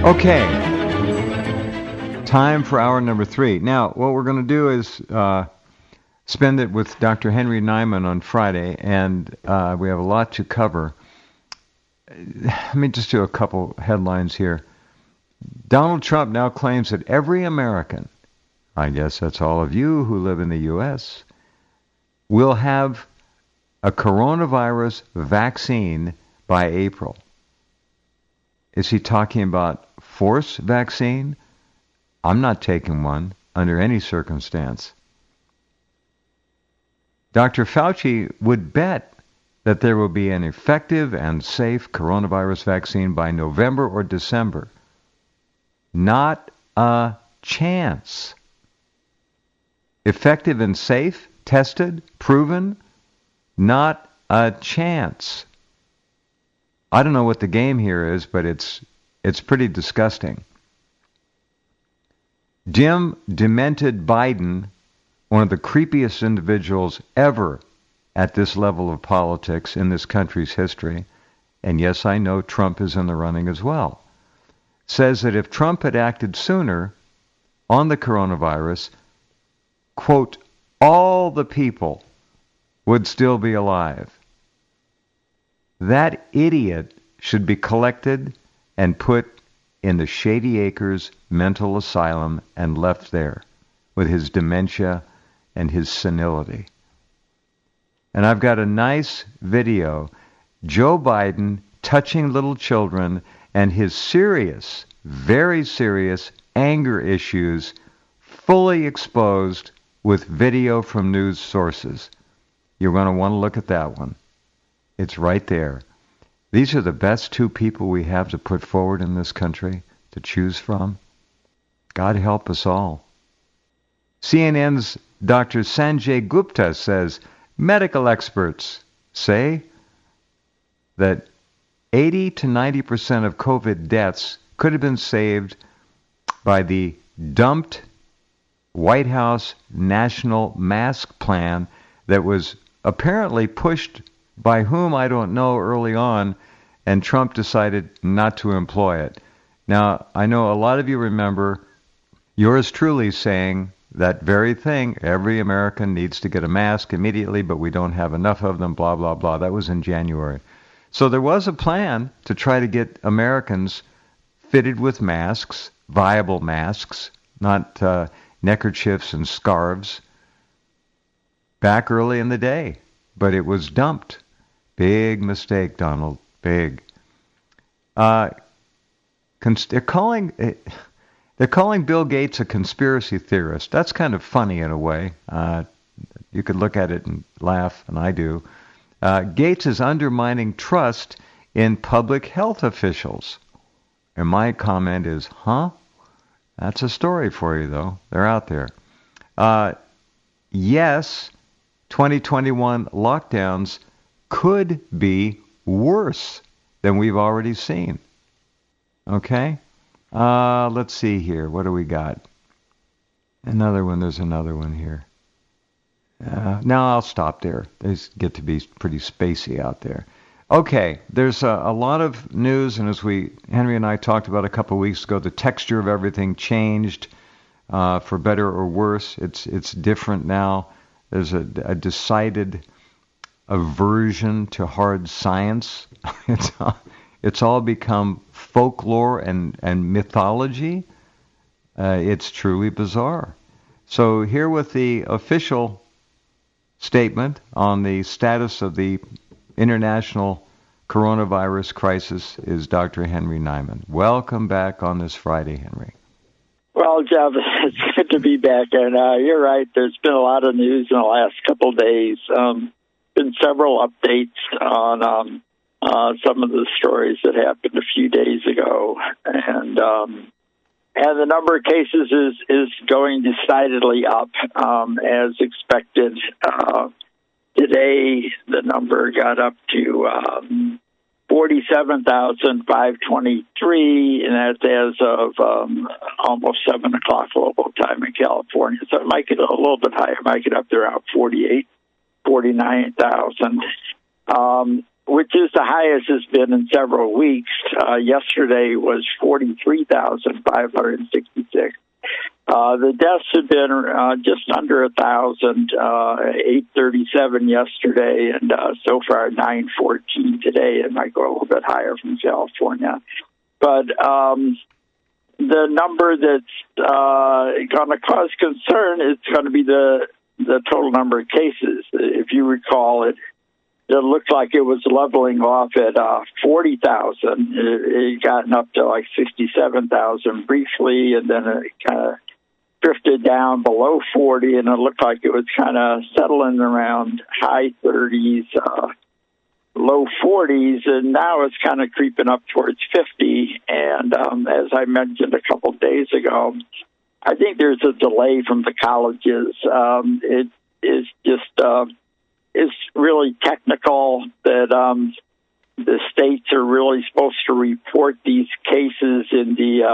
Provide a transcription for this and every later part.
Okay, time for hour number 3. Now, what we're going to do is spend it with Dr. Henry Nyman on Friday, and we have a lot to cover. Let me just do a couple headlines here. Donald Trump now claims that every American, I guess that's all of you who live in the U.S., will have a coronavirus vaccine by April. Is he talking about forced vaccine? I'm not taking one under any circumstance. Dr. Fauci would bet that there will be an effective and safe coronavirus vaccine by November or December. Not a chance. Effective and safe, tested, proven, not a chance. I don't know what the game here is, but it's pretty disgusting. Jim Demented Biden, one of the creepiest individuals ever at this level of politics in this country's history, and yes, I know Trump is in the running as well, says that if Trump had acted sooner on the coronavirus, quote, all the people would still be alive. That idiot should be collected and put in the Shady Acres mental asylum and left there with his dementia and his senility. And I've got a nice video, Joe Biden touching little children and his serious, very serious anger issues fully exposed with video from news sources. You're going to want to look at that one. It's right there. These are the best two people we have to put forward in this country to choose from. God help us all. CNN's Dr. Sanjay Gupta says medical experts say that 80 to 90% of COVID deaths could have been saved by the dumped White House national mask plan that was apparently pushed by whom I don't know early on, and Trump decided not to employ it. Now, I know a lot of you remember yours truly saying that very thing, every American needs to get a mask immediately, but we don't have enough of them, blah, blah, blah. That was in January. So there was a plan to try to get Americans fitted with masks, viable masks, not neckerchiefs and scarves, back early in the day. But it was dumped. Big mistake, Donald. Big. They're calling Bill Gates a conspiracy theorist. That's kind of funny in a way. You could look at it and laugh, and I do. Gates is undermining trust in public health officials. And my comment is, huh? That's a story for you, though. They're out there. Yes, 2021 lockdowns could be worse than we've already seen. Okay? Let's see here. What do we got? Another one. There's another one here. Now I'll stop there. They get to be pretty spacey out there. Okay, there's a lot of news, and as Henry and I talked about a couple of weeks ago, the texture of everything changed for better or worse. It's different now. There's a decided aversion to hard science. It's all become folklore and mythology. It's truly bizarre. So here with the official statement on the status of the international coronavirus crisis is Dr. Henry Nyman. Welcome back on this Friday, Henry. Well, Jeff, it's good to be back. And you're right, there's been a lot of news in the last couple of days. Been several updates on some of the stories that happened a few days ago. And the number of cases is going decidedly up, as expected. Today, the number got up to 47,523, and that's as of almost 7 o'clock local time in California. So it might get a little bit higher. It might get up to around 49,000. which is the highest it's been in several weeks. Yesterday was 43,566. The deaths have been just under 1,000, 837 yesterday, and so far 914 today. It might go a little bit higher from California. But the number that's going to cause concern is going to be the total number of cases. If you recall, it looked like it was leveling off at 40,000. It gotten up to like 67,000 briefly, and then it kind of drifted down below 40, and it looked like it was kind of settling around high 30s, low 40s, and now it's kind of creeping up towards 50. And as I mentioned a couple of days ago, I think there's a delay from the colleges. It is just it's really technical that the states are really supposed to report these cases in the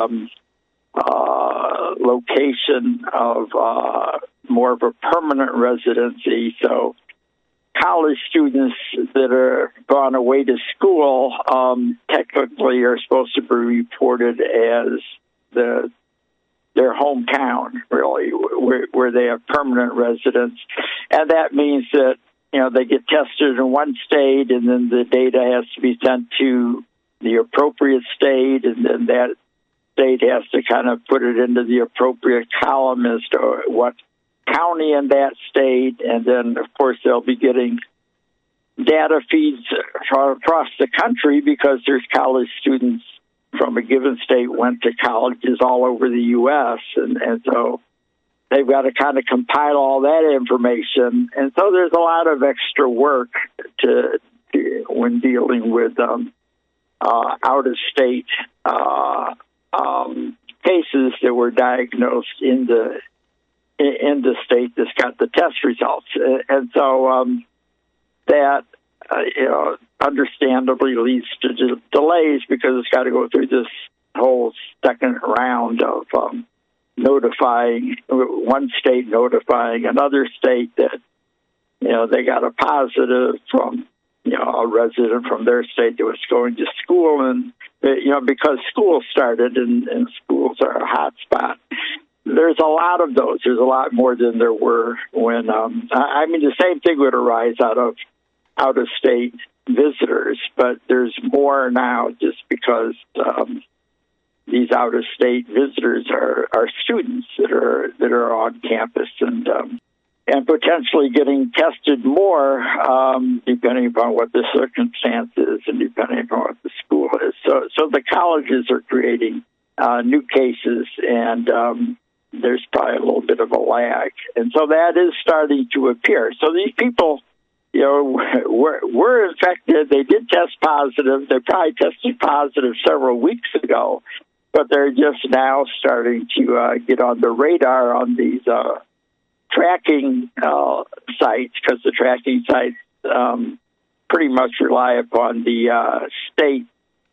location of more of a permanent residency. So college students that are gone away to school technically are supposed to be reported as their hometown, really, where they have permanent residence. And that means that, they get tested in one state, and then the data has to be sent to the appropriate state, and then that state has to kind of put it into the appropriate column as to what county in that state. And then, of course, they'll be getting data feeds across the country because there's college students from a given state went to colleges all over the U.S. And so they've got to kind of compile all that information. And so there's a lot of extra work when dealing with out-of-state cases that were diagnosed in the state that's got the test results. And so that, understandably leads to delays because it's got to go through this whole second round of notifying one state, notifying another state that, they got a positive from, a resident from their state that was going to school. And, because school started and schools are a hot spot, there's a lot of those. There's a lot more than there were when, the same thing would arise out of out-of-state visitors, but there's more now just because these out-of-state visitors are students that are on campus and potentially getting tested more depending upon what the circumstances and depending upon what the school is. So the colleges are creating new cases, and there's probably a little bit of a lag, and so that is starting to appear. So these people, were infected. They did test positive. They probably tested positive several weeks ago, but they're just now starting to get on the radar on these tracking sites, because the tracking sites pretty much rely upon the state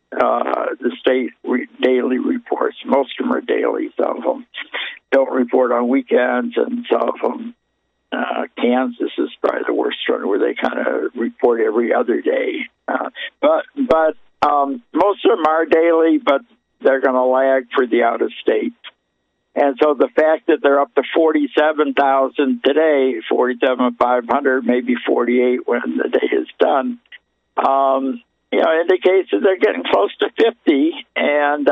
daily reports. Most of them are daily. Some of them don't report on weekends, and some of them, Kansas is probably the worst one, where they kind of report every other day. But most of them are daily, but they're going to lag for the out-of-state. And so the fact that they're up to 47,000 today, 47,500, maybe 48 when the day is done, indicates that they're getting close to 50. And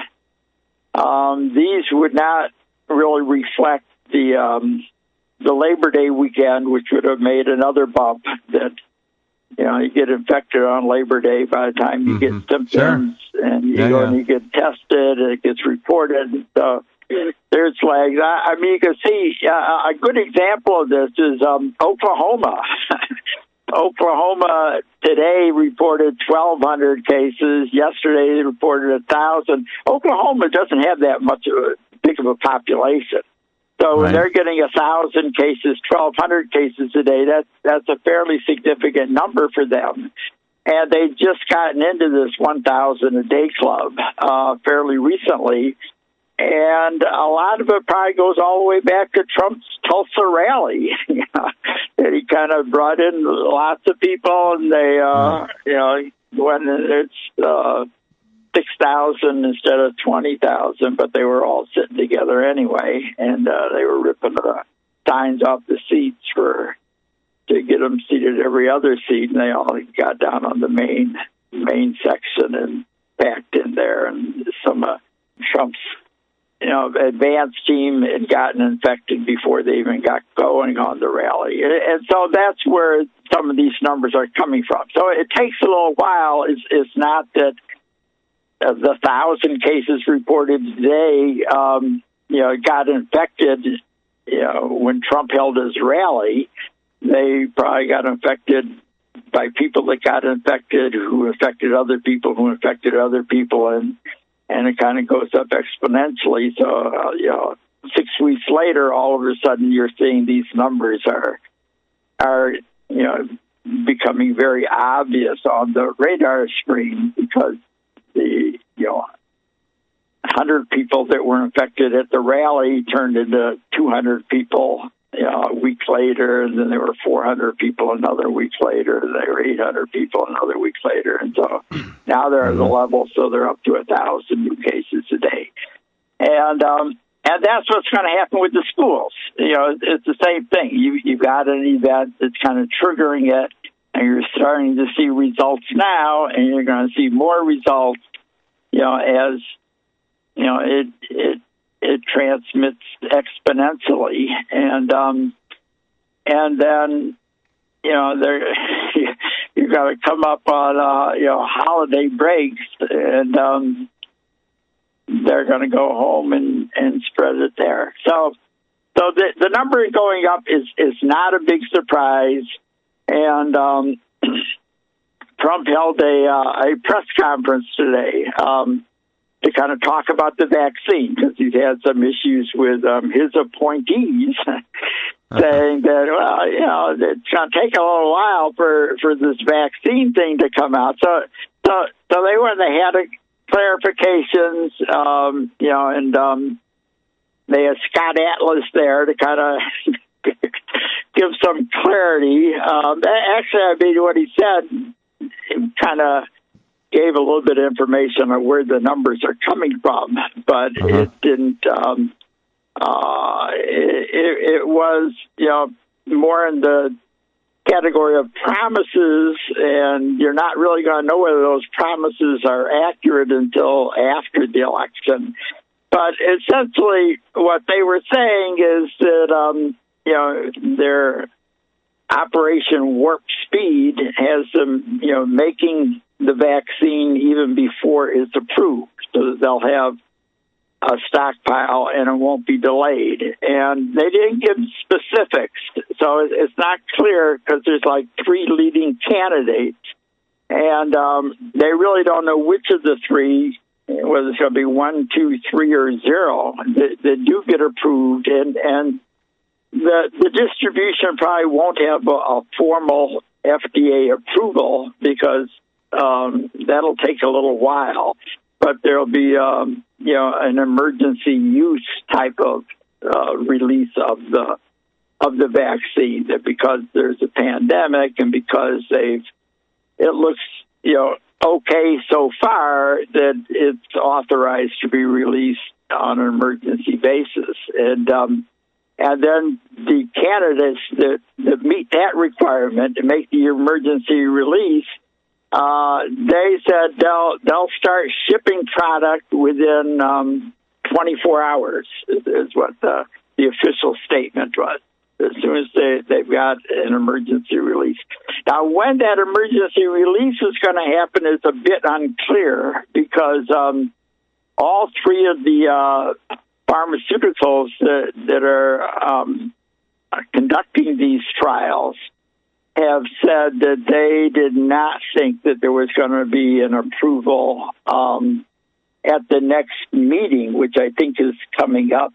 these would not really reflect the Labor Day weekend, which would have made another bump that, you get infected on Labor Day. By the time you get symptoms and you go and you get tested, and it gets reported. So there's lags. You can see a good example of this is Oklahoma. Oklahoma today reported 1,200 cases. Yesterday they reported 1,000. Oklahoma doesn't have that much of a big of a population. So when they're getting 1,000 cases, 1,200 cases a day, that's a fairly significant number for them. And they've just gotten into this 1,000 a day club fairly recently. And a lot of it probably goes all the way back to Trump's Tulsa rally. That he kind of brought in lots of people, and they, when it's 6,000 instead of 20,000, but they were all sitting together anyway, and they were ripping the signs off the seats to get them seated every other seat, and they all got down on the main section and packed in there, and some of Trump's advance team had gotten infected before they even got going on the rally. And so that's where some of these numbers are coming from. So it takes a little while. It's not that the 1,000 cases reported today, got infected, when Trump held his rally. They probably got infected by people that got infected, who infected other people, who infected other people, and it kind of goes up exponentially. So, 6 weeks later, all of a sudden, you're seeing these numbers are becoming very obvious on the radar screen, because the 100 people that were infected at the rally turned into 200 people a week later, and then there were 400 people another week later, and there were 800 people another week later, and so now they're at the level, so they're up to 1,000 new cases a day, and that's what's going to happen with the schools. It's the same thing. You've got an event that's kind of triggering it, and you're starting to see results now, and you're going to see more results, as it transmits exponentially, and then you've got to come up on holiday breaks, and they're going to go home and spread it there. So the number going up is not a big surprise, and Trump held a press conference today to kind of talk about the vaccine, because he's had some issues with his appointees saying that, it's going to take a little while for this vaccine thing to come out. So they went, they had clarifications, and they had Scott Atlas there to kind of give some clarity. Actually, what he said, it kind of gave a little bit of information on where the numbers are coming from, but it didn't. It was, more in the category of promises, and you're not really going to know whether those promises are accurate until after the election. But essentially, what they were saying is that, their Operation Warp Speed has them, making the vaccine even before it's approved, so that they'll have a stockpile and it won't be delayed. And they didn't give specifics, so it's not clear, because there's like 3 leading candidates, and they really don't know which of the 3, whether it's going to be 1, 2, 3, or 0, that do get approved, and the distribution probably won't have a formal FDA approval, because that'll take a little while, but there'll be, an emergency use type of release of the vaccine, that because there's a pandemic and because it looks, okay so far, that it's authorized to be released on an emergency basis. And then the candidates that meet that requirement to make the emergency release, they said they'll start shipping product within 24 hours, is what the official statement was, as soon as they've got an emergency release. Now, when that emergency release is going to happen is a bit unclear, because all 3 of the pharmaceuticals that are conducting these trials have said that they did not think that there was going to be an approval at the next meeting, which I think is coming up.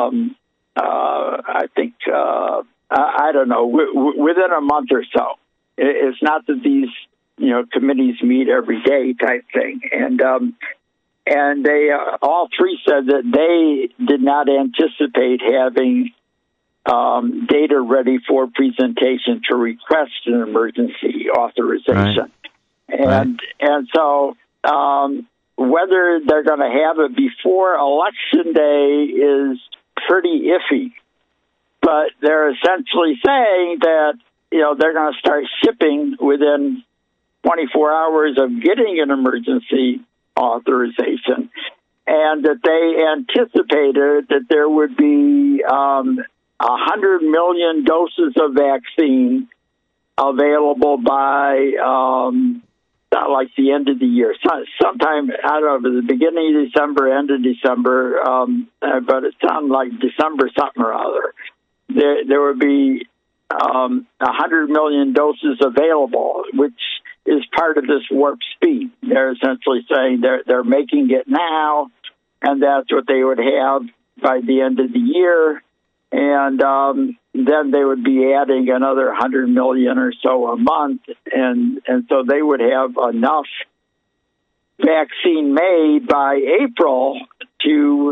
I don't know, within a month or so. It's not that these, committees meet every day type thing. And and they all three said that they did not anticipate having data ready for presentation to request an emergency authorization. Right. And so whether they're going to have it before Election Day is pretty iffy. But they're essentially saying that, they're going to start shipping within 24 hours of getting an emergency authorization, and that they anticipated that there would be 100 million doses of vaccine available by like the end of the year, sometime, I don't know, the beginning of December, end of December, but it sounded like December something or other. There would be 100 million doses available, which is part of this warp speed. They're essentially saying they're making it now, and that's what they would have by the end of the year. And then they would be adding another 100 million or so a month, and so they would have enough vaccine made by April to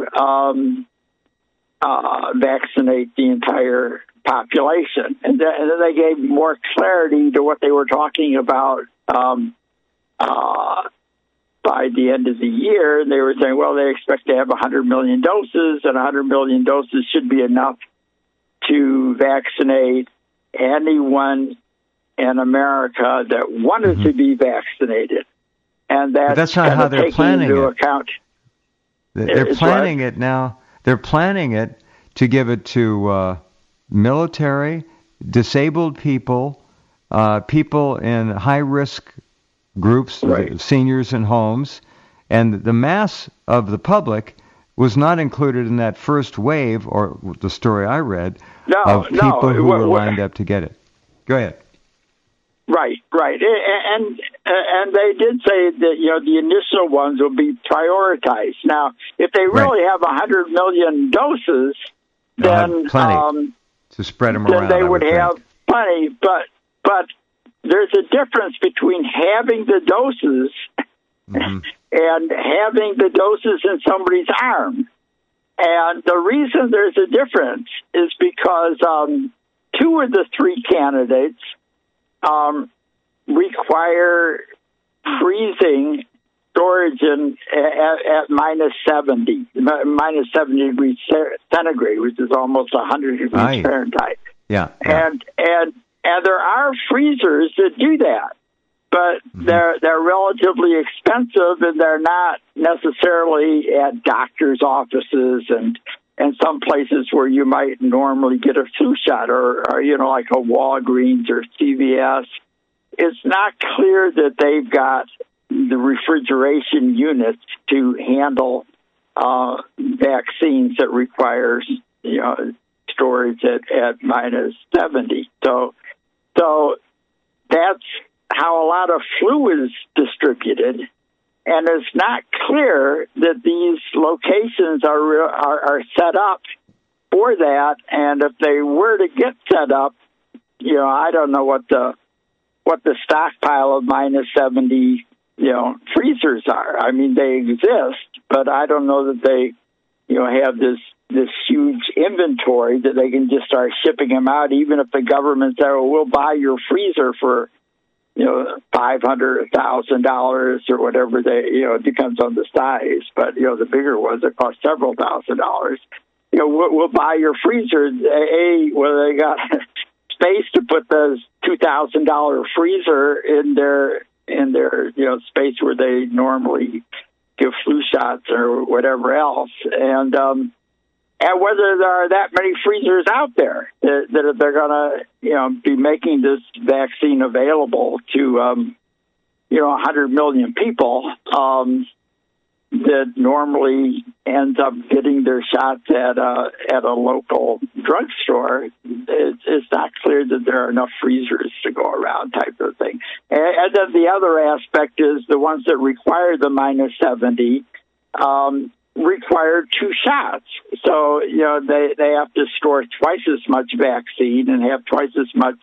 vaccinate the entire population. And then they gave more clarity to what they were talking about by the end of the year. They were saying, well, they expect to have 100 million doses, and 100 million doses should be enough to vaccinate anyone in America that wanted to be vaccinated. And that's not how they're planning it. Account. They're planning it now. They're planning it to give it to military, disabled people, people in high-risk groups, right. Seniors in homes, and the mass of the public was not included in that first wave, or the story I read, of people who were lined up to get it. Go ahead. Right, and they did say that the initial ones will be prioritized. Now, if they really have 100 million doses, then plenty to spread them around. Then they would have plenty, but there's a difference between having the doses and having the doses in somebody's arm. And the reason there's a difference is because two of the three candidates require freezing storage at minus 70 degrees centigrade, which is almost 100 degrees Fahrenheit. Yeah. And there are freezers that do that, but they're relatively expensive, and they're not necessarily at doctors' offices and some places where you might normally get a flu shot or like a Walgreens or CVS. It's not clear that they've got the refrigeration units to handle vaccines that requires storage at minus 70. So that's how a lot of flu is distributed, and it's not clear that these locations are set up for that. And if they were to get set up, I don't know what the stockpile of minus 70 freezers are. I mean, they exist, but I don't know that they have this huge inventory that they can just start shipping them out, even if the government said, well, we'll buy your freezer for $500, $1,000 or whatever. It depends on the size, but the bigger ones that cost several $1,000s. We'll buy your freezer. Well, they got space to put the $2,000 freezer in their space where they normally give flu shots or whatever else, and whether there are that many freezers out there that they're going to be making this vaccine available to 100 million people that normally ends up getting their shots at a local drugstore. It's not clear that there are enough freezers to go around, type of thing. And then the other aspect is the ones that require the minus 70 require two shots. So, they have to store twice as much vaccine and have twice as much,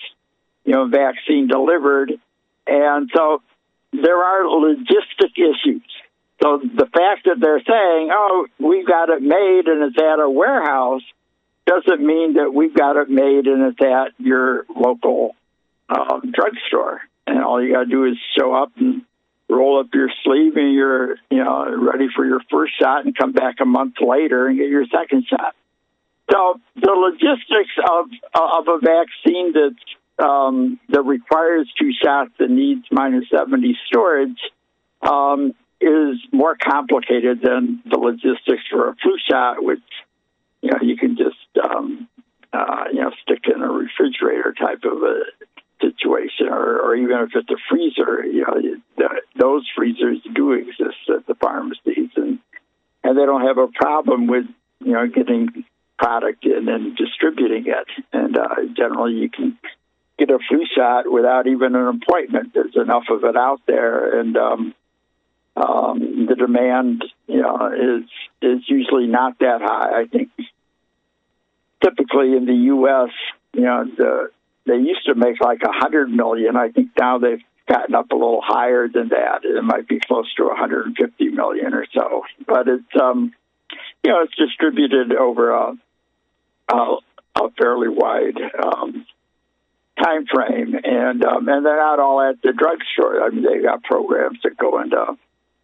vaccine delivered. And so there are logistic issues. So the fact that they're saying, oh, we've got it made and it's at a warehouse, doesn't mean that we've got it made and it's at your local drugstore. And all you got to do is show up and roll up your sleeve and you're, ready for your first shot and come back a month later and get your second shot. So the logistics of a vaccine that requires 2 shots and needs -70 storage is more complicated than the logistics for a flu shot, which you can just stick in a refrigerator type of a situation, or even if it's a freezer, those freezers do exist at the pharmacies, and they don't have a problem with getting product in and distributing it. And generally, you can get a flu shot without even an appointment. There's enough of it out there, and the demand, is usually not that high. I think typically in the U.S., they used to make like 100 million. I think now they've gotten up a little higher than that. It might be close to 150 million or so. But it's it's distributed over a fairly wide time frame, and they're not all at the drugstore. I mean, they got programs that go into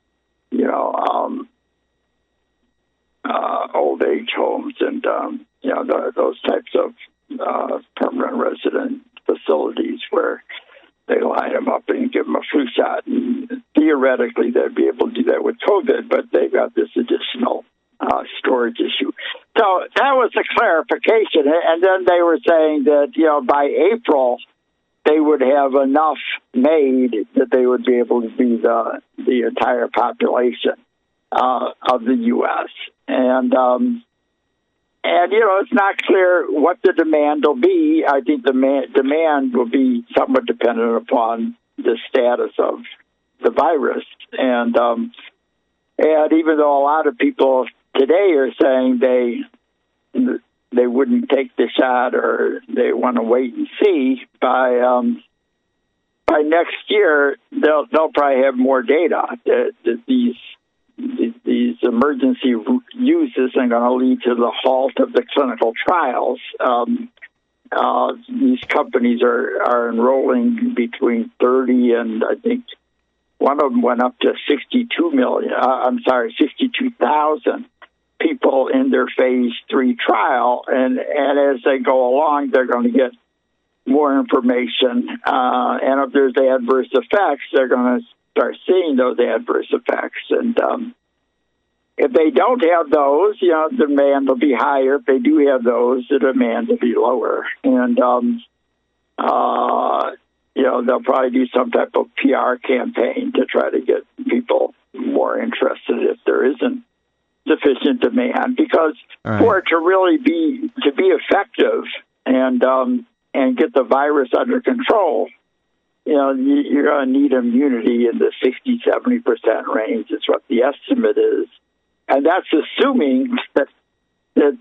old age homes and those types of permanent resident facilities where they line them up and give them a flu shot. And theoretically, they'd be able to do that with COVID, but they've got this additional storage issue. So that was a clarification. And then they were saying that, by April, they would have enough made that they would be able to do the entire population of the U.S. And it's not clear what the demand will be. I think the demand will be somewhat dependent upon the status of the virus. And even though a lot of people today are saying they wouldn't take the shot or they want to wait and see, by next year they'll probably have more data that these emergency use isn't going to lead to the halt of the clinical trials. These companies are enrolling between 30 and I think one of them went up to 62,000 people in their phase 3 trial. And as they go along, they're going to get more information. And if there's adverse effects, they're going to start seeing those adverse effects. And if they don't have those, the demand will be higher. If they do have those, the demand will be lower. And, they'll probably do some type of PR campaign to try to get people more interested if there isn't sufficient demand. Because for it to really be effective and get the virus under control, you're going to need immunity in the 60-70% range is what the estimate is. And that's assuming that the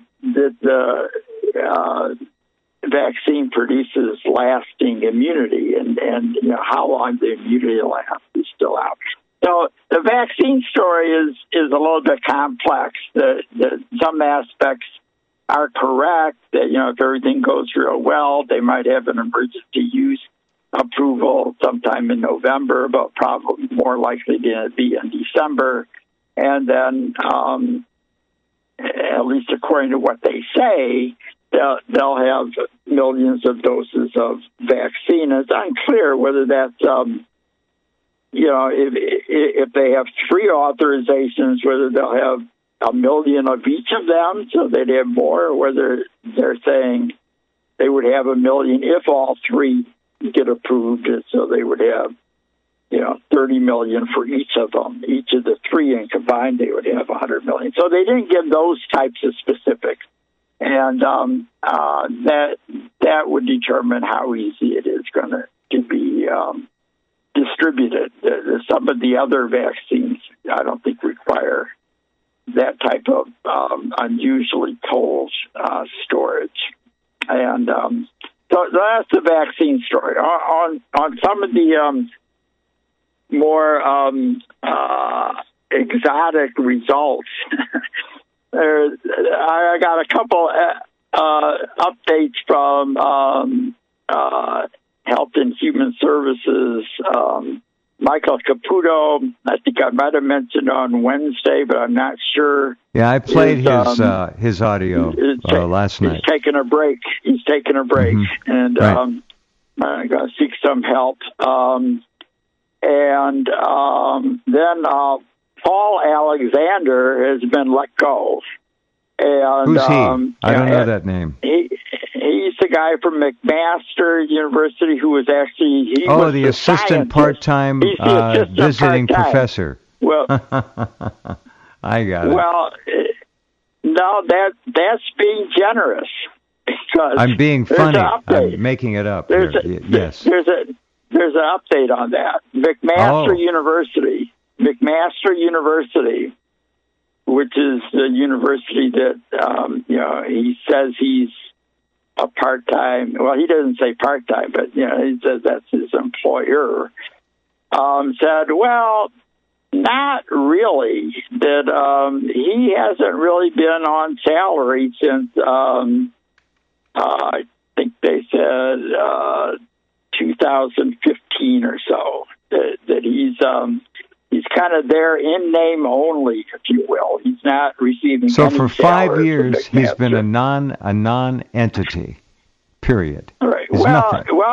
vaccine produces lasting immunity, and how long the immunity lasts is still out. So the vaccine story is a little bit complex. Some aspects are correct that, if everything goes real well, they might have an emergency use approval sometime in November, but probably more likely to be in December. And then, at least according to what they say, they'll have millions of doses of vaccine. It's unclear whether that's, if they have 3 authorizations, whether they'll have 1 million of each of them, so they'd have more, or whether they're saying they would have 1 million if all 3 get approved, so they would have 30 million for each of them, each of the 3, and combined they would have 100 million. So they didn't give those types of specifics, and that would determine how easy it is going to be distributed. Some of the other vaccines, I don't think, require that type of unusually cold storage, and so that's the vaccine story. On some of the more exotic results. I got a couple updates from Health and Human Services. Michael Caputo, I think I might have mentioned on Wednesday, but I'm not sure. Yeah, I played his audio last night. He's taking a break. Mm-hmm. And right. I'm going to seek some help. And then Paul Alexander has been let go. And, who's he? I don't know that name. He's the guy from McMaster University who was actually... the assistant part-time visiting professor. Well, I got it. Well, no, that's being generous. Because I'm being funny. I'm making it up. Yes. There's an update on that. McMaster University, which is the university that he says he's a part-time. Well, he doesn't say part-time, but he says that's his employer. Said, well, not really. That he hasn't really been on salary since I think they said 2015 or so. That he's kind of there in name only, if you will. He's not receiving. So any for 5 years, he's been a non-entity. Period. Right. He's nothing. Well,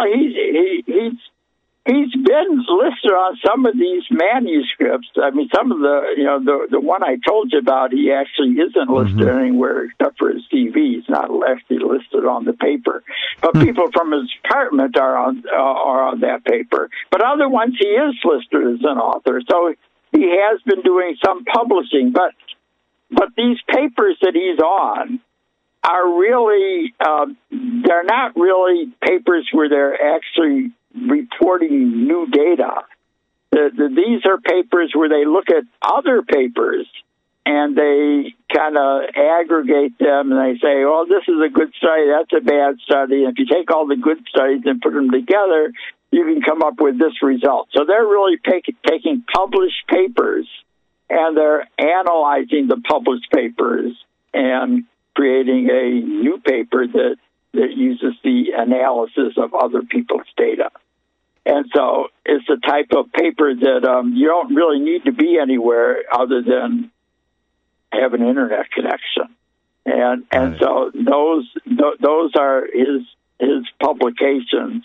he's been listed on some of these manuscripts. I mean, some of the one I told you about, he actually isn't listed anywhere except for his CV. He's not actually listed on the paper. But people from his department are on that paper. But other ones, he is listed as an author. So he has been doing some publishing. But these papers that he's on are really, they're not really papers where they're actually reporting new data. These are papers where they look at other papers and they kind of aggregate them and they say, oh, this is a good study, that's a bad study. And if you take all the good studies and put them together, you can come up with this result. So they're really taking published papers and they're analyzing the published papers and creating a new paper that uses the analysis of other people's data. And so it's the type of paper that you don't really need to be anywhere other than have an internet connection. And so those are his publications.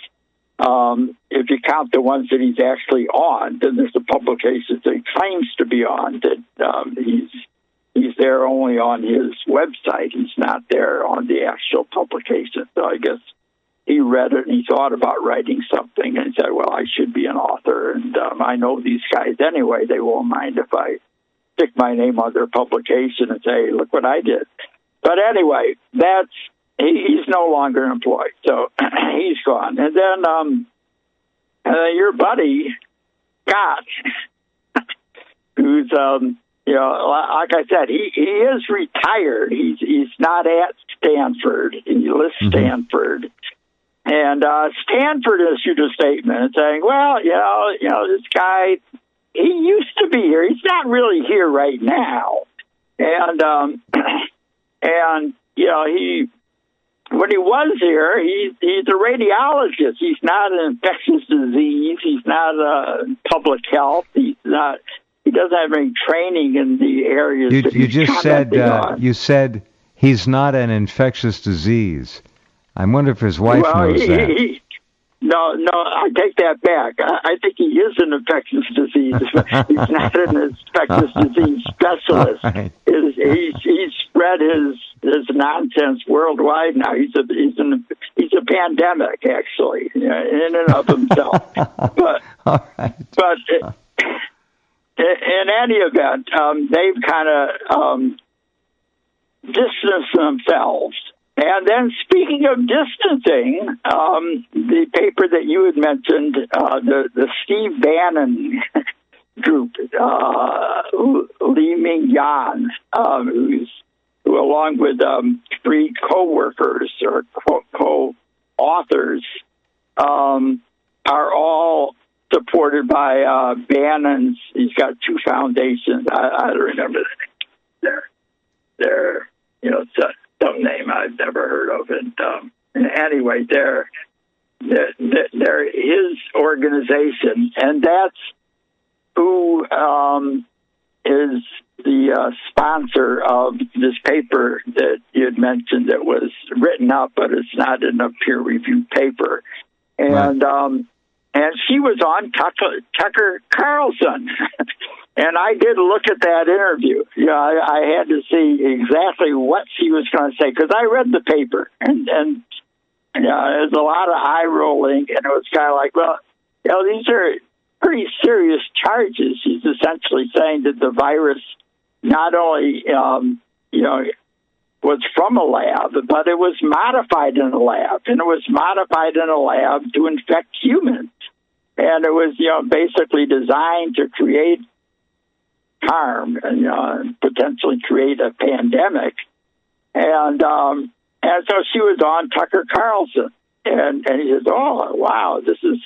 If you count the ones that he's actually on, then there's the publications that he claims to be on that he's there only on his website. He's not there on the actual publication. So I guess he read it and he thought about writing something and said, well, I should be an author. And I know these guys anyway. They won't mind if I stick my name on their publication and say, look what I did. But anyway, he's no longer employed. So he's gone. And then your buddy, Scott, who's, like I said, he is retired. He's not at Stanford. He lists Stanford. And Stanford issued a statement saying, well, this guy, he used to be here. He's not really here right now. And when he was here, he's a radiologist. He's not an infectious disease. He's not public health. He doesn't have any training in the areas that you just said you said he's not an infectious disease. I wonder if his wife knows that. No, I take that back. I think he is an infectious disease. He's not an infectious disease specialist. Right. He's spread his nonsense worldwide now. He's a pandemic, actually, in and of himself. But in any event, they've kind of distanced themselves. And then, speaking of distancing, the paper that you had mentioned, the Steve Bannon group, Li Ming Yan, who along with 3 co-workers or co-authors, are all supported by Bannon's. He's got two foundations. I don't remember the name. They're some name I've never heard of. And anyway, they're his organization, and that's who is the sponsor of this paper that you had mentioned that was written up, but it's not in a peer-reviewed paper. And Right. And she was on Tucker Carlson. And I did look at that interview. I had to see exactly what she was going to say, because I read the paper. And there's a lot of eye rolling. And it was kind of like, well, these are pretty serious charges. She's essentially saying that the virus not only, was from a lab, but it was modified in a lab, and it was modified in a lab to infect humans. And it was, basically designed to create harm and, potentially create a pandemic. And so she was on Tucker Carlson, and he says, "Oh, wow, this is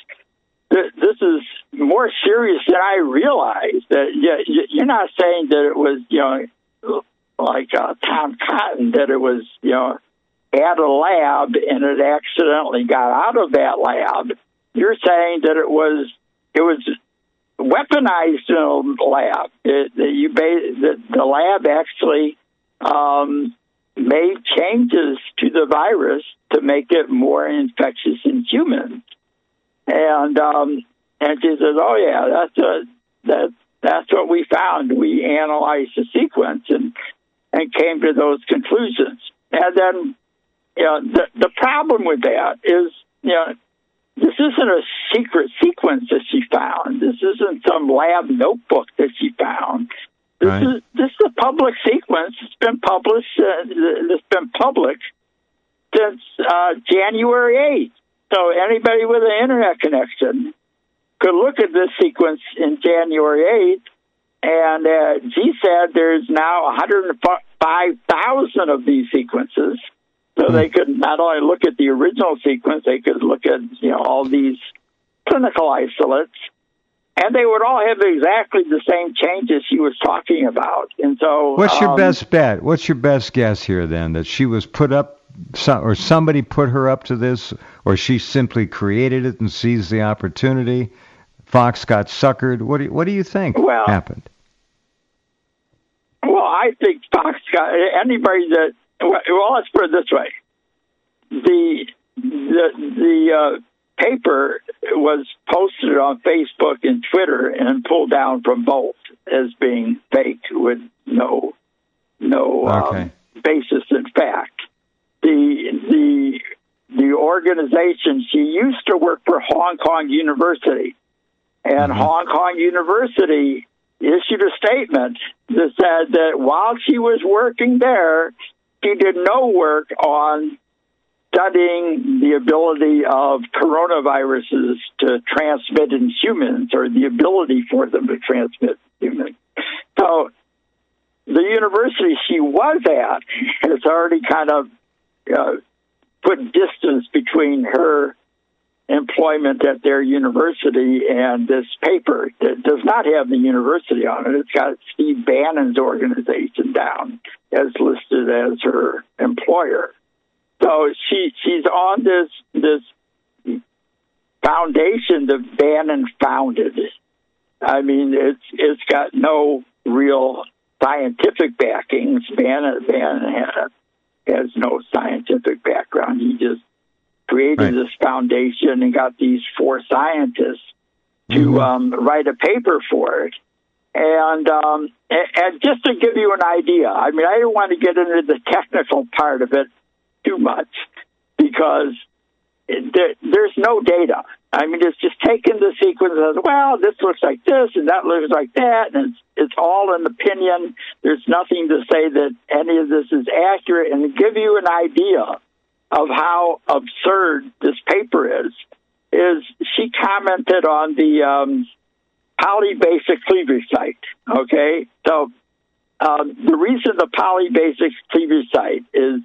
more serious than I realized. That you're not saying that it was, like Tom Cotton, that it was, at a lab and it accidentally got out of that lab. You're saying that it was weaponized in a lab. The lab actually made changes to the virus to make it more infectious in humans." And she says, "Oh yeah, that's what we found. We analyzed the sequence and came to those conclusions." And then, the problem with that is, this isn't a secret sequence that she found. This isn't some lab notebook that she found. This is a public sequence. It's been published. It's been public since January 8th. So anybody with an internet connection could look at this sequence in January 8th, and she said there's now 105,000 of these sequences. So they could not only look at the original sequence, they could look at all these clinical isolates, and they would all have exactly the same changes she was talking about. And so, what's your best bet? What's your best guess here, then, that she was put up, or somebody put her up to this, or she simply created it and seized the opportunity? Fox got suckered. What do you think happened? Well, I think Fox got anybody that. Well, let's put it this way: the paper was posted on Facebook and Twitter and pulled down from both as being fake with no basis in fact. The organization, she used to work for Hong Kong University, and Hong Kong University issued a statement that said that while she was working there, she did no work on studying the ability of coronaviruses to transmit in humans, or the ability for them to transmit in humans. So the university she was at has already kind of put distance between her employment at their university and this paper that does not have the university on it. It's got Steve Bannon's organization down as listed as her employer. So she's on this foundation that Bannon founded. I mean, it's got no real scientific backings. Bannon has no scientific background. He just created this foundation and got these four scientists to write a paper for it. And just to give you an idea, I mean, I don't want to get into the technical part of it too much, because there's no data. I mean, it's just taking the sequence as, well, this looks like this and that looks like that, and it's all an opinion. There's nothing to say that any of this is accurate. And to give you an idea of how absurd this paper is she commented on the polybasic cleavage site. Okay, so the reason the polybasic cleavage site is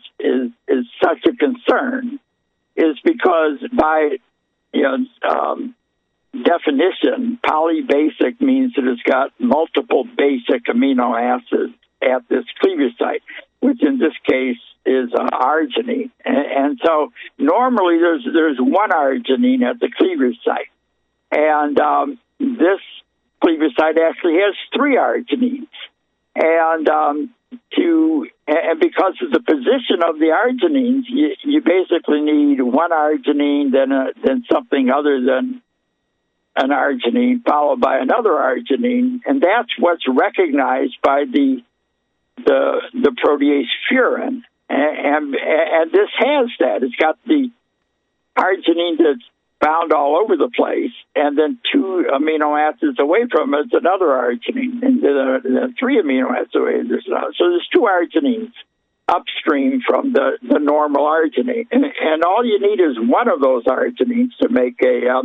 such a concern is because by definition, polybasic means that it's got multiple basic amino acids at this cleavage site, which in this case is arginine. And so normally there's one arginine at the cleavage site. And this cleavage site actually has three arginines. And because of the position of the arginines, you basically need one arginine, then something other than an arginine, followed by another arginine, and that's what's recognized by the protease furin. And this has that. It's got the arginine that's found all over the place, and then two amino acids away from it, it's another arginine, and then three amino acids away. So there's two arginines upstream from the normal arginine, and all you need is one of those arginines to make a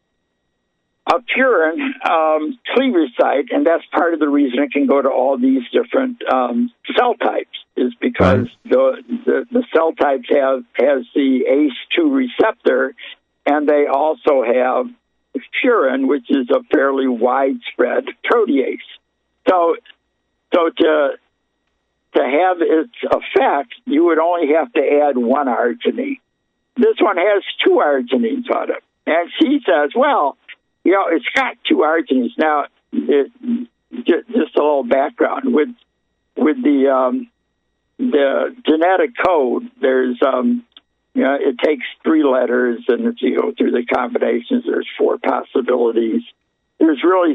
furin cleavage site, and that's part of the reason it can go to all these different cell types, is because the cell types has the ACE2 receptor, and they also have furin, which is a fairly widespread protease. So to have its effect, you would only have to add one arginine. This one has two arginines on it, and she says, well, it's got two arginines. Now, just a little background with the genetic code. There's it takes three letters, and if you go through the combinations, there's four possibilities. There's really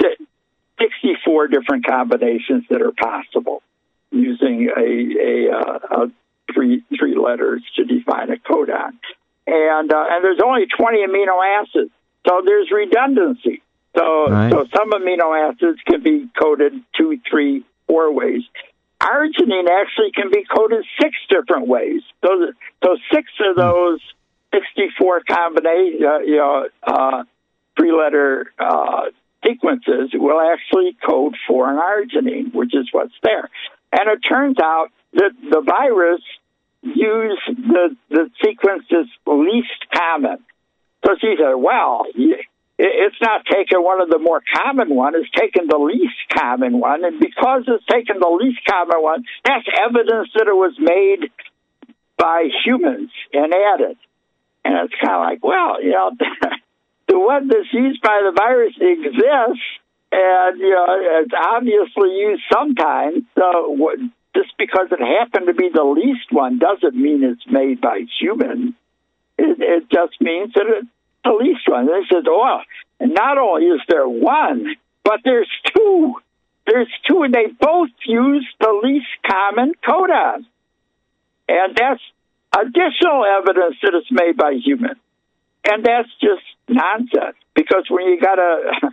64 different combinations that are possible using a three letters to define a codon, and there's only 20 amino acids. So there's redundancy. So some amino acids can be coded 2, 3, 4 ways. Arginine actually can be coded 6 different ways. So 6 of those 64 combination, three-letter sequences will actually code for an arginine, which is what's there. And it turns out that the virus used the sequence that's least common. So she said, well, it's not taken one of the more common ones, it's taken the least common one, and because it's taken the least common one, that's evidence that it was made by humans and added. And it's kind of like, well, the one that's used by the virus exists, and, it's obviously used sometimes, so just because it happened to be the least one doesn't mean it's made by humans. It just means that it's the least one. They said, oh, and not only is there one, but there's two. There's two, and they both use the least common codon. And that's additional evidence that it's made by humans. And that's just nonsense, because when you got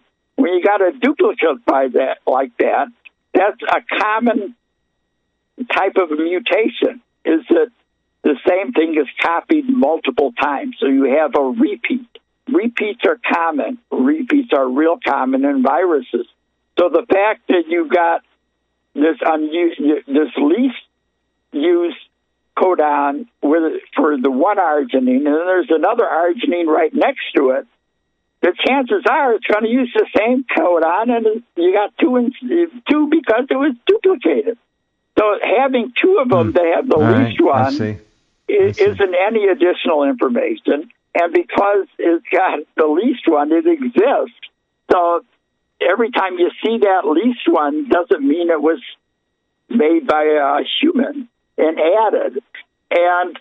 a duplicate like that, that's a common type of mutation, is that the same thing is copied multiple times. So you have a repeat. Repeats are common. Repeats are real common in viruses. So the fact that you've got this least used codon for the one arginine, and then there's another arginine right next to it, the chances are it's going to use the same codon, and you got two because it was duplicated. So having two of them that have the least one isn't any additional information, and because it's got the least one, it exists. So every time you see that least one doesn't mean it was made by a human and added. And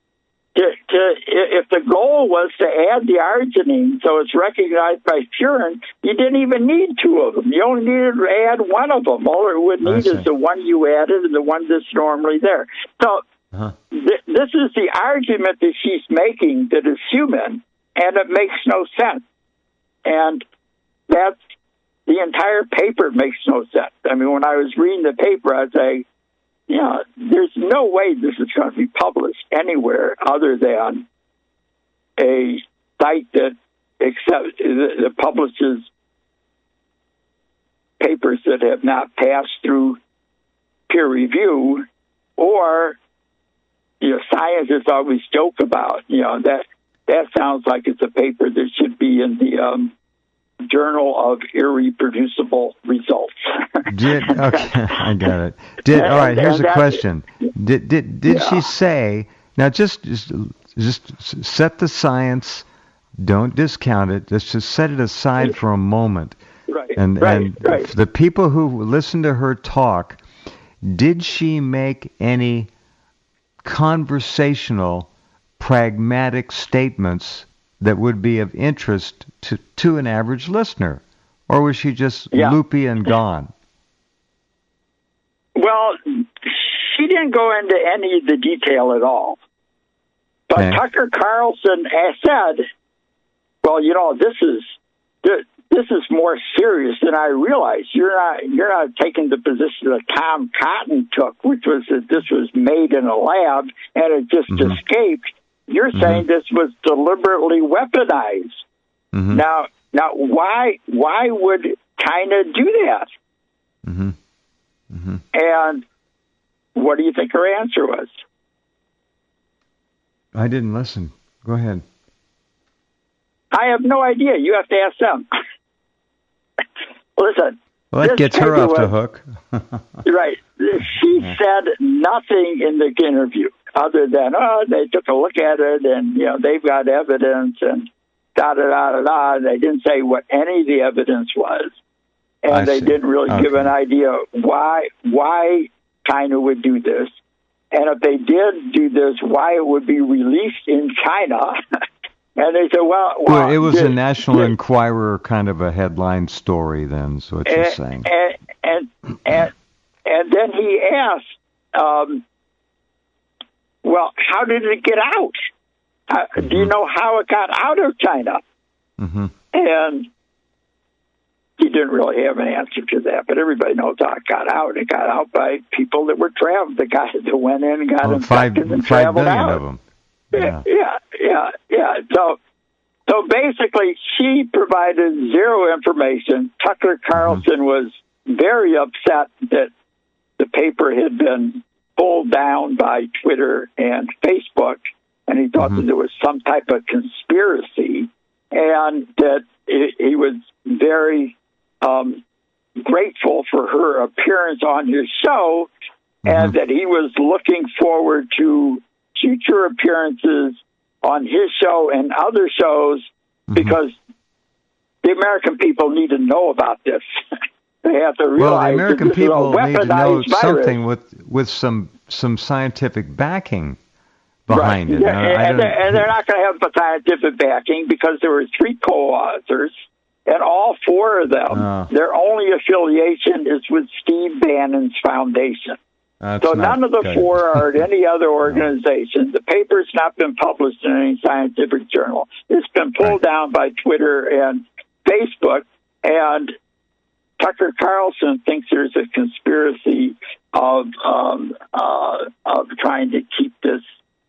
if the goal was to add the arginine so it's recognized by furin, you didn't even need two of them. You only needed to add one of them. All it would need is the one you added and the one that's normally there. So this is the argument that she's making that is human, and it makes no sense. And that's the entire paper makes no sense. I mean, when I was reading the paper, I was like, there's no way this is going to be published anywhere other than a site that publishes papers that have not passed through peer review, or scientists always joke about that that sounds like it's a paper that should be in the Journal of Irreproducible Results. Okay, I got it. All right, here's a question. Did she say, now just set the science, don't discount it, let's just set it aside for a moment. Right. And the people who listen to her talk, did she make any conversational, pragmatic statements that would be of interest to an average listener? Or was she just loopy and gone? Well, she didn't go into any of the detail at all. But Okay. Tucker Carlson said, well, this is more serious than I realized. You're not taking the position that Tom Cotton took, which was that this was made in a lab and it just escaped. You're saying this was deliberately weaponized. Mm-hmm. Now, why would China do that? Mm-hmm. Mm-hmm. And what do you think her answer was? I didn't listen. Go ahead. I have no idea. You have to ask them. Listen. Well, that gets her off the hook. Right. She said nothing in the interview other than, they took a look at it and, they've got evidence and da-da-da-da-da. They didn't say what any of the evidence was. And they didn't really give an idea why China would do this. And if they did do this, why it would be released in China. And they said, well, it was a National Enquirer kind of a headline story then, is what you're saying. And then he asked, well, how did it get out? Do you know how it got out of China? Mm-hmm. And he didn't really have an answer to that, but everybody knows how it got out. It got out by people that were traveled. The guys that went in and got infected and traveled out. 5 billion of them. Yeah. So basically, she provided zero information. Tucker Carlson was very upset that the paper had been pulled down by Twitter and Facebook, and he thought that there was some type of conspiracy, and that he was very grateful for her appearance on his show, and that he was looking forward to future appearances on his show and other shows because the American people need to know about this. They have to realize well, the American that people need to know virus. something with some scientific backing behind it. And they're not going to have the scientific backing because there were 3 co-authors, and all 4 of them, their only affiliation is with Steve Bannon's foundation. So none of the 4 are at any other organization. The paper's not been published in any scientific journal. It's been pulled down by Twitter and Facebook, and Tucker Carlson thinks there's a conspiracy of trying to keep this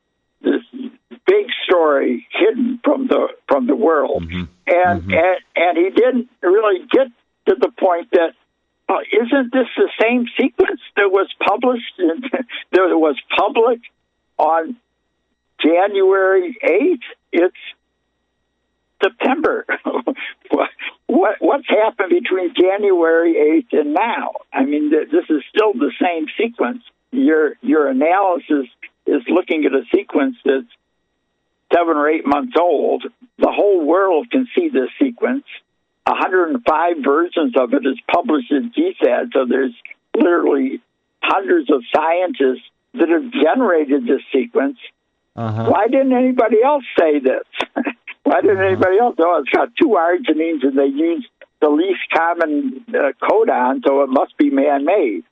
big story hidden from the world, and he didn't really get to the point that isn't this the same sequence that was published that was public on January 8th? It's September. What's happened between January 8th and now? I mean, this is still the same sequence. Your analysis is looking at a sequence that's 7 or 8 months old. The whole world can see this sequence. 105 versions of it is published in GSAD, so there's literally hundreds of scientists that have generated this sequence. Why didn't anybody else say this? Why didn't anybody else? Oh, it's got 2 arginines, and they use the least common codon, so it must be man-made.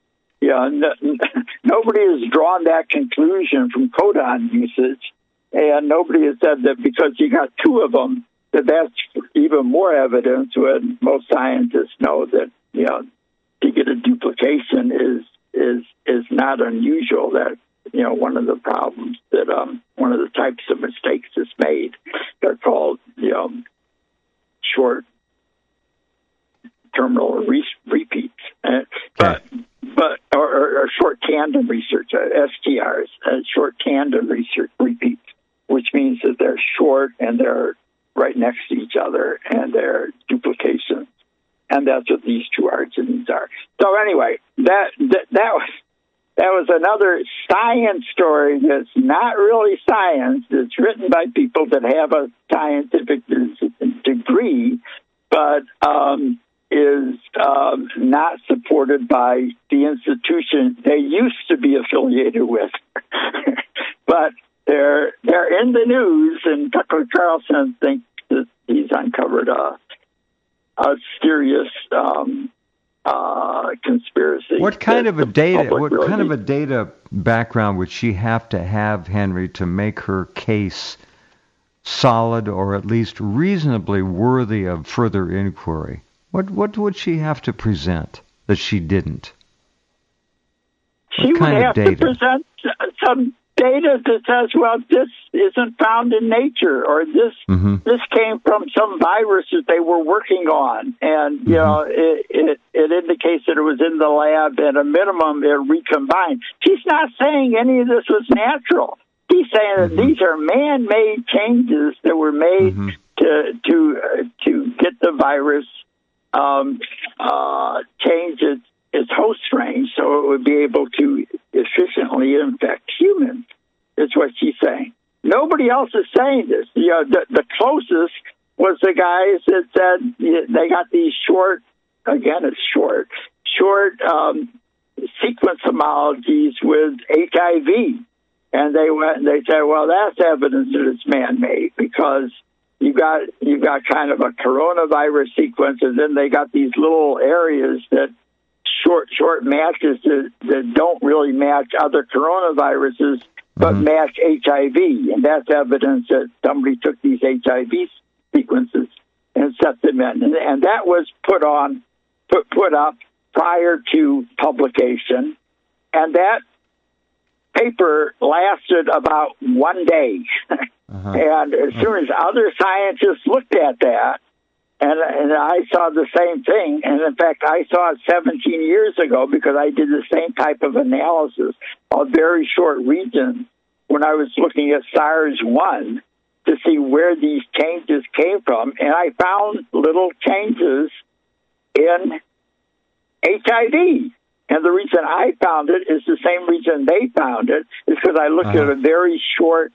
Nobody has drawn that conclusion from codon usage, and nobody has said that because you got 2 of them, that's even more evidence when most scientists know that, to get a duplication is not unusual. That, one of the problems that, one of the types of mistakes is made. They're called, short terminal repeats. Or short tandem research, STRs, short tandem research repeats, which which means that they're short and they're right next to each other and they're duplications. And that's what these two arginines are. So anyway, that was another science story that's not really science. It's written by people that have a scientific degree, but is not supported by the institution they used to be affiliated with. But they're in the news, and Tucker Carlson thinks that he's uncovered a serious conspiracy. What kind of a data background would she have to have, Henry, to make her case solid or at least reasonably worthy of further inquiry? What would she have to present that she didn't? She would have to present some data that says, well, this isn't found in nature, or this came from some virus that they were working on, and you know it indicates that it was in the lab. At a minimum, it recombined. She's not saying any of this was natural. She's saying that these are man-made changes that were made to get the virus change its host range so it would be able to efficiently infect humans, is what she's saying. Nobody else is saying this. You know, the closest was the guys that said they got these short sequence homologies with HIV. And they went and they said, well, that's evidence that it's man-made because you've got kind of a coronavirus sequence, and then they got these little areas that short matches that don't really match other coronaviruses, but match HIV, and that's evidence that somebody took these HIV sequences and set them in, and that was put up prior to publication, and that paper lasted about 1 day. And as soon as other scientists looked at that, and I saw the same thing, and in fact, I saw it 17 years ago because I did the same type of analysis of very short regions when I was looking at SARS-1 to see where these changes came from, and I found little changes in HIV. And the reason I found it is the same reason they found it, is because I looked at a very short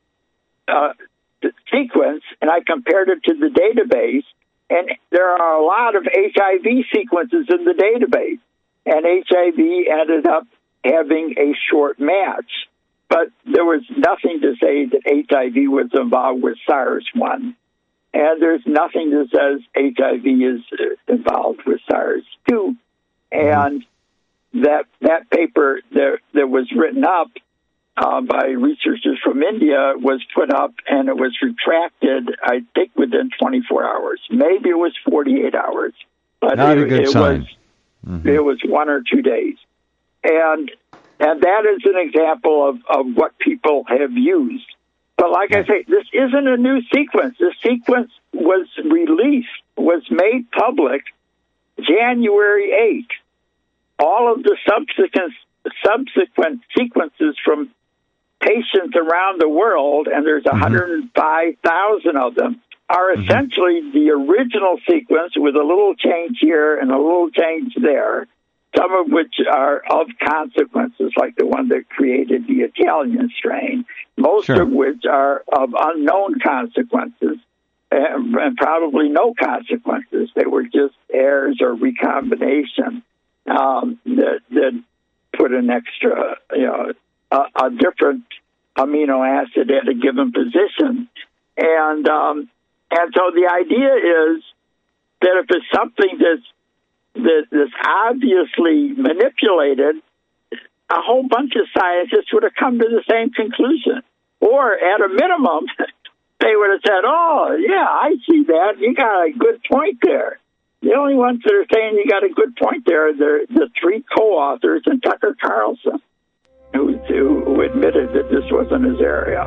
sequence, and I compared it to the database, and there are a lot of HIV sequences in the database, and HIV ended up having a short match. But there was nothing to say that HIV was involved with SARS-1, and there's nothing that says HIV is involved with SARS-2. And that paper that was written up by researchers from India was put up, and it was retracted, I think, within 24 hours. Maybe it was 48 hours. But Not a good sign. It was 1 or 2 days. And that is an example of what people have used. But like I say, this isn't a new sequence. The sequence was made public January 8th. All of the subsequent sequences from patients around the world, and there's 105,000 of them, are essentially the original sequence with a little change here and a little change there, some of which are of consequences, like the one that created the Italian strain, most of which are of unknown consequences, and probably no consequences. They were just errors or recombination that put an extra, a different amino acid at a given position. And so the idea is that if it's something that's obviously manipulated, a whole bunch of scientists would have come to the same conclusion. Or at a minimum, they would have said, oh, yeah, I see that. You got a good point there. The only ones that are saying you got a good point there are the three co-authors and Tucker Carlson, who admitted that this wasn't his area.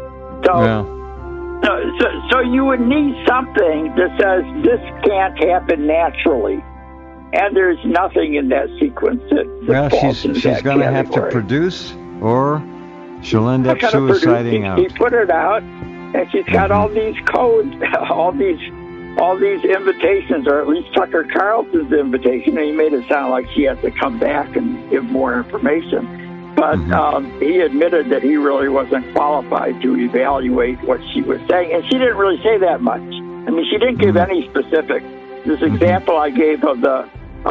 So you would need something that says this can't happen naturally. And there's nothing in that sequence that falls in that she's going to have to produce or She'll end up Not gonna suiciding produce. out. He put it out, and she's got all these codes, all these invitations, or at least Tucker Carlson's invitation, and he made it sound like she has to come back and give more information. But he admitted that he really wasn't qualified to evaluate what she was saying, and she didn't really say that much. I mean, she didn't give any specifics. This example I gave of the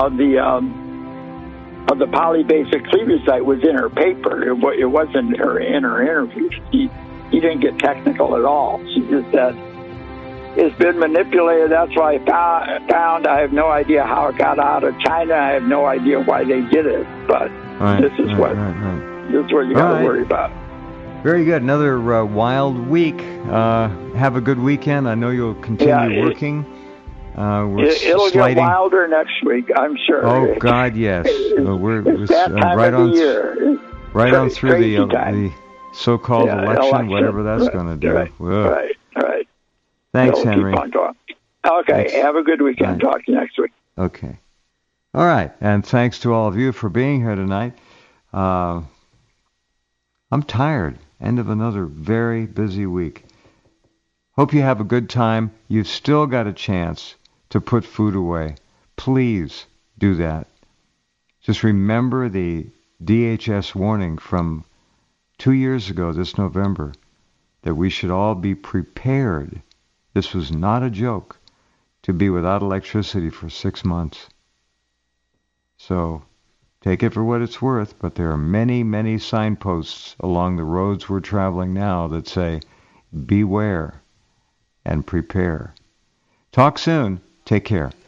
polybasic cleavage site was in her paper. It wasn't in her interview. She didn't get technical at all. She just said, it's been manipulated. That's why I found. I have no idea how it got out of China. I have no idea why they did it. But this is what you got to worry about. Very good. Another wild week. Have a good weekend. I know you'll continue working. It'll get wilder next week, I'm sure. Oh God, yes. We're right on year. Right on through the so-called election, whatever that's going to do. Right. Thanks, Henry. Keep on going. Okay, Thanks. Have a good weekend. Talk to you next week. Okay. All right, and thanks to all of you for being here tonight. I'm tired. End of another very busy week. Hope you have a good time. You've still got a chance to put food away. Please do that. Just remember the DHS warning from 2 years ago this November that we should all be prepared. This was not a joke, to be without electricity for 6 months. So take it for what it's worth, but there are many, many signposts along the roads we're traveling now that say, beware and prepare. Talk soon. Take care.